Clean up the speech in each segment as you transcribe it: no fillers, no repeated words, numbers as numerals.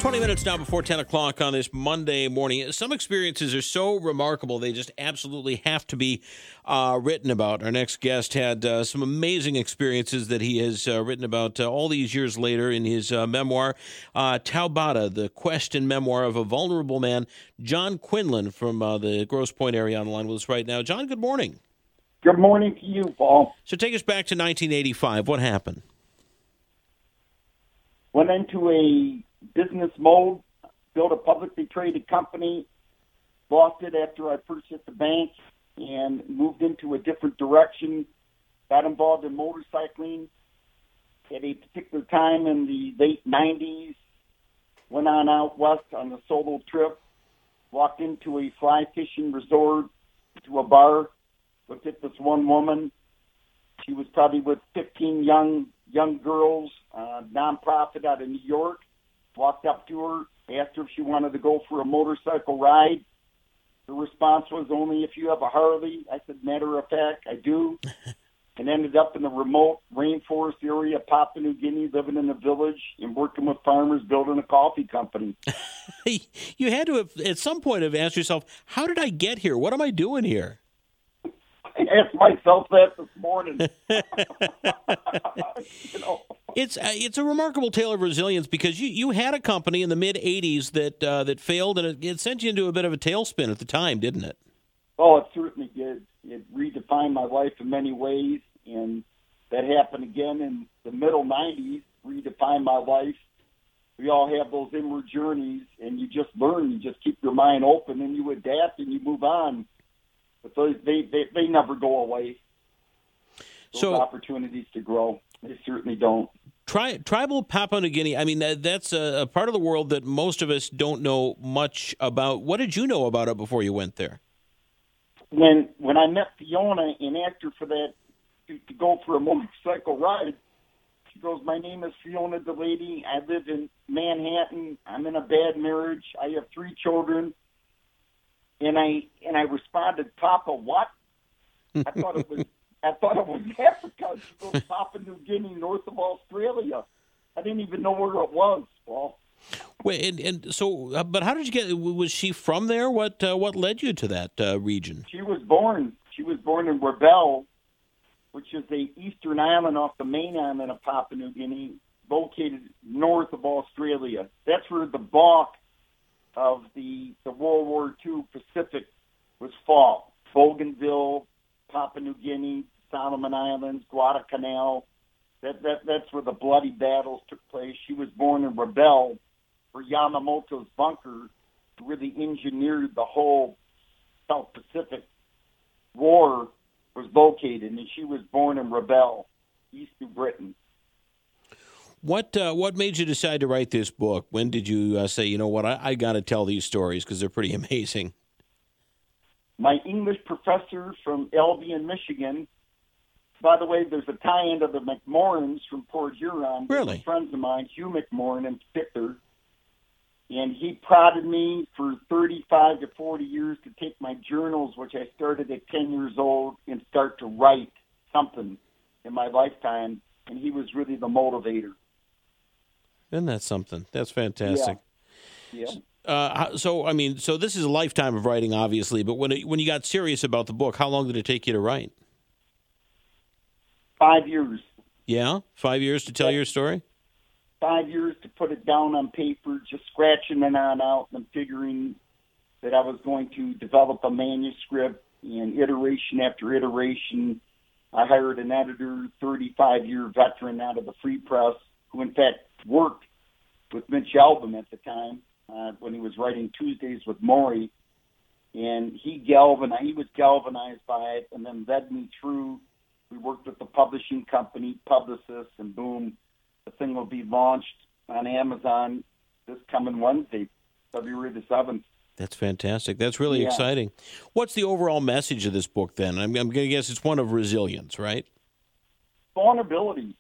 20 minutes now before 10 o'clock on this Monday morning. Some experiences are so remarkable, they just absolutely have to be written about. Our next guest had some amazing experiences that he has written about all these years later in his memoir, Taubata, the quest and memoir of a vulnerable man. John Quinlan from the Grosse Pointe area on the line with us right now. John, good morning. Good morning to you, Paul. So take us back to 1985. What happened? Went into a business mode, built a publicly traded company, lost it after I first hit the bank, and moved into a different direction. Got involved in motorcycling at a particular time in the late 90s. Went on out west on a solo trip. Walked into a fly fishing resort, to a bar. Looked at this one woman. She was probably with 15 young girls, nonprofit out of New York. Walked up to her, asked her if she wanted to go for a motorcycle ride. The response was, only if you have a Harley. I said, matter of fact, I do. And ended up in the remote rainforest area of Papua New Guinea, living in a village and working with farmers, building a coffee company. You had to have, at some point, have asked yourself, how did I get here? What am I doing here? I asked myself that this morning. It's a remarkable tale of resilience because you had a company in the mid-'80s that failed, and it sent you into a bit of a tailspin at the time, didn't it? Oh, it certainly did. It redefined my life in many ways, and that happened again in the middle 90s, redefined my life. We all have those inward journeys, and you just learn. You just keep your mind open, and you adapt, and you move on. But they never go away. Those opportunities to grow, they certainly don't. Tribal Papua New Guinea, I mean, that's a part of the world that most of us don't know much about. What did you know about it before you went there? When I met Fiona and asked her for that, to go for a motorcycle ride, she goes, my name is Fiona Delaney. I live in Manhattan. I'm in a bad marriage. I have 3 children. And I responded, Papa, what? I thought it was Africa. She goes, Papua New Guinea, north of Australia. I didn't even know where it was, Paul. Wait, and so, but how did you get? Was she from there? What led you to that region? She was born in Rebel, which is the eastern island off the main island of Papua New Guinea, located north of Australia. That's where the bulk of the World War II Pacific was fought. Bougainville, Papua New Guinea, Solomon Islands, Guadalcanal. That's where the bloody battles took place. She was born in Rebel, where Yamamoto's bunker really engineered the whole South Pacific War was located, and she was born in Rebel, East New Britain. What made you decide to write this book? When did you say, you know what, I got to tell these stories because they're pretty amazing? My English professor from Albion, Michigan. By the way, there's a tie-in to the McMorrins from Port Huron. Really? Friends of mine, Hugh McMorrin in particular. And he prodded me for 35 to 40 years to take my journals, which I started at 10 years old, and start to write something in my lifetime. And he was really the motivator. Isn't that something? That's fantastic. Yeah. So this is a lifetime of writing, obviously, but when you got serious about the book, how long did it take you to write? 5 years. Yeah? 5 years to tell your story? 5 years to put it down on paper, just scratching it on out and figuring that I was going to develop a manuscript, and iteration after iteration. I hired an editor, 35-year veteran out of the Free Press, who in fact worked with Mitch Albom at the time when he was writing Tuesdays with Maury, and he was galvanized by it, and then led me through. We worked with the publishing company, Publicis, and boom, the thing will be launched on Amazon this coming Wednesday, February the 7th. That's fantastic. That's really exciting. What's the overall message of this book, then? I'm going to guess it's one of resilience, right? Vulnerability,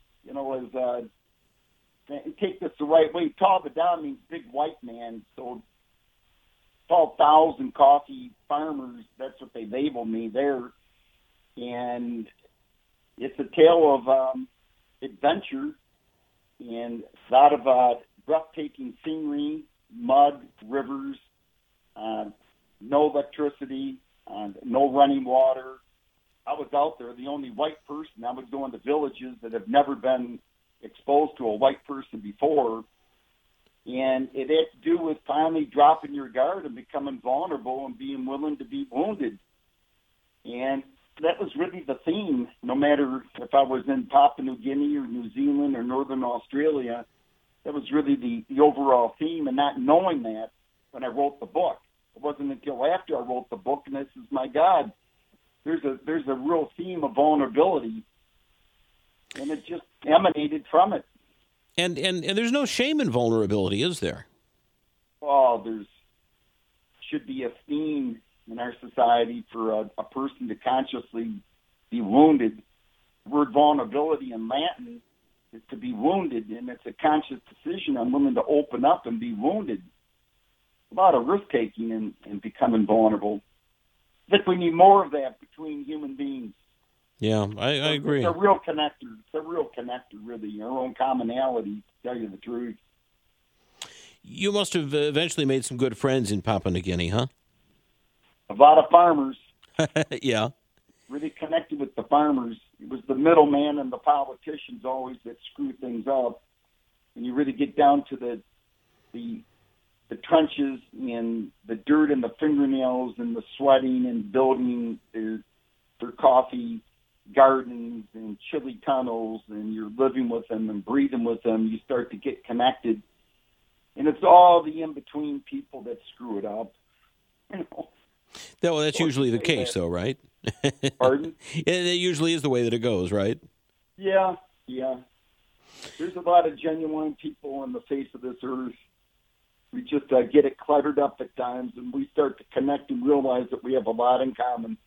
take this the right way. Taubata means big white man, so 12,000 coffee farmers, that's what they labeled me there. And it's a tale of adventure and a lot of breathtaking scenery, electricity, no running water. I was out there, the only white person. I was going to villages that have never been exposed to a white person before. And it had to do with finally dropping your guard and becoming vulnerable and being willing to be wounded. And that was really the theme, no matter if I was in Papua New Guinea or New Zealand or Northern Australia. That was really the overall theme, and not knowing that when I wrote the book. It wasn't until after I wrote the book, and this is, my God, there's a real theme of vulnerability, and it just emanated from it. And there's no shame in vulnerability, is there? Oh, should be a theme in our society for a person to consciously be wounded. The word vulnerability in Latin is to be wounded, and it's a conscious decision. I'm willing to open up and be wounded. A lot of risk-taking in becoming vulnerable. I think we need more of that between human beings. Yeah, I agree. It's a real connector. It's a real connector, really. Our own commonality, to tell you the truth. You must have eventually made some good friends in Papua New Guinea, huh? A lot of farmers. Yeah. Really connected with the farmers. It was the middleman and the politicians always that screw things up. And you really get down to the trenches and the dirt and the fingernails and the sweating and building their coffee gardens and chili tunnels, and you're living with them and breathing with them. You start to get connected. And it's all the in-between people that screw it up. You know. Well, that's usually the case, though, right? Pardon? It usually is the way that it goes, right? Yeah. There's a lot of genuine people on the face of this earth. We just get it cluttered up at times, and we start to connect and realize that we have a lot in common.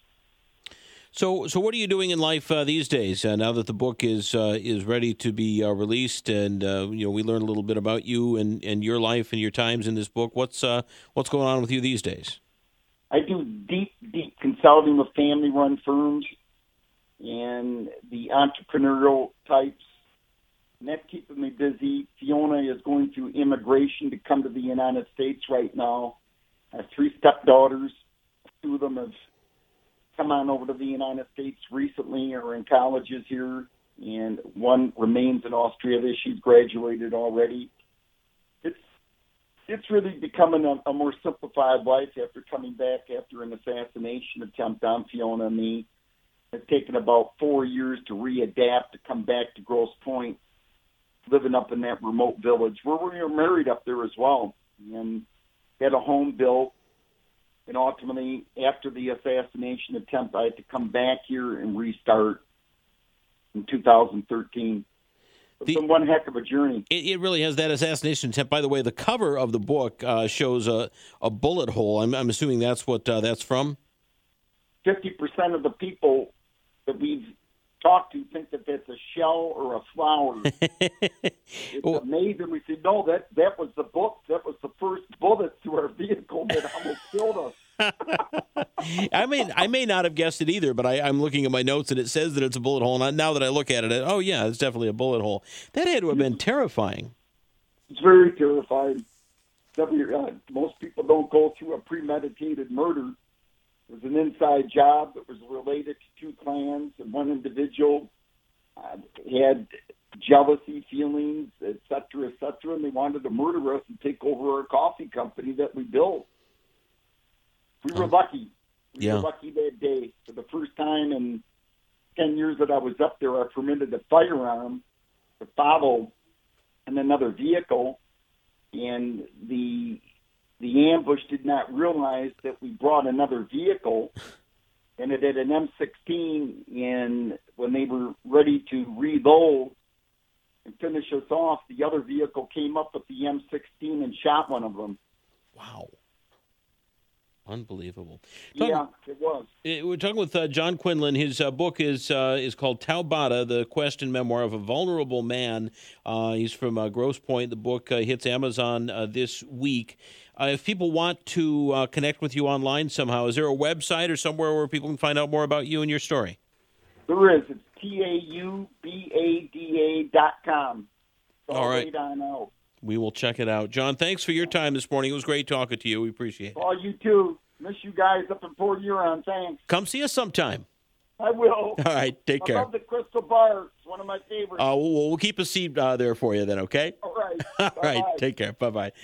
So what are you doing in life these days? Now that the book is ready to be released, and we learn a little bit about you and your life and your times in this book. What's going on with you these days? I do deep consulting with family-run firms and the entrepreneurial types, and that's keeping me busy. Fiona is going through immigration to come to the United States right now. I have 3 stepdaughters. 2 of them have come on over to the United States recently or in colleges here, and 1 remains in Australia. She's graduated already. It's really becoming a more simplified life after coming back after an assassination attempt on Fiona and me. It's taken about 4 years to readapt to come back to Grosse Pointe, living up in that remote village where we were married up there as well, and had a home built. And ultimately, after the assassination attempt, I had to come back here and restart in 2013. It's been one heck of a journey. It really has. That assassination attempt. By the way, the cover of the book shows a bullet hole. I'm assuming that's what that's from? 50% of the people that we've talked to think that that's a shell or a flower. It's amazing. We said, no, that was the book. That was the first bullet to our vehicle that almost killed us. I may not have guessed it either, but I'm looking at my notes and it says that it's a bullet hole. And now that I look at it, oh yeah, it's definitely a bullet hole. That had to have been terrifying. It's very terrifying. Most people don't go through a premeditated murder. It was an inside job that was related to 2 clans, and 1 individual had jealousy feelings, et cetera, and they wanted to murder us and take over our coffee company that we built. We were lucky. We were lucky that day. For the first time in 10 years that I was up there, I permitted a firearm to follow in another vehicle, and the ambush did not realize that we brought another vehicle, and it had an M16, and when they were ready to reload and finish us off, the other vehicle came up with the M16 and shot 1 of them. Wow. Unbelievable. Yeah, it was. We're talking with John Quinlan. His book is called Taubata, The Quest and Memoir of a Vulnerable Man. He's from Grosse Pointe. The book hits Amazon this week. If people want to connect with you online somehow, is there a website or somewhere where people can find out more about you and your story? There is. It's taubada.com. All right. Right on out. We will check it out. John, thanks for your time this morning. It was great talking to you. We appreciate it. Oh, you too. Miss you guys up in Port Huron. Thanks. Come see us sometime. I will. All right, take care. I love the Crystal Bar. It's one of my favorites. We'll keep a seat there for you then, okay? All right. All right, Bye-bye. take care. Bye-bye.